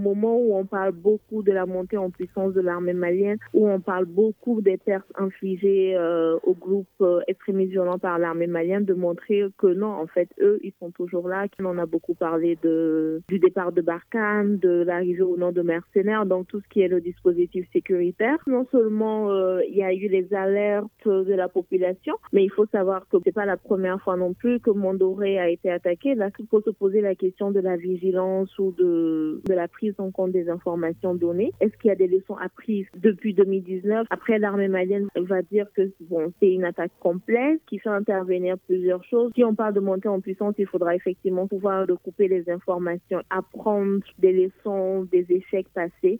moment où on parle beaucoup de la montée en puissance de l'armée malienne, où on parle beaucoup des pertes infligées aux groupes extrémistes violents par l'armée malienne, de montrer que non, en fait, eux, ils sont toujours là. On en a beaucoup parlé du départ de Barkhane, de l'arrivée au nom de mercenaires, donc tout ce qui est le dispositif sécuritaire. Non seulement il y a eu les alertes de la population, mais il faut savoir que c'est pas la première fois non plus que Mondoré a été attaqué. Là, il faut se poser la question de la vigilance ou de la prise en compte des informations données. Est-ce qu'il y a des leçons apprises depuis 2019? Après, l'armée malienne va dire que bon, c'est une attaque complexe qui fait intervenir plusieurs choses. Si on parle de montée en puissance, il faudra effectivement pouvoir recouper les informations, apprendre des leçons, des échecs passés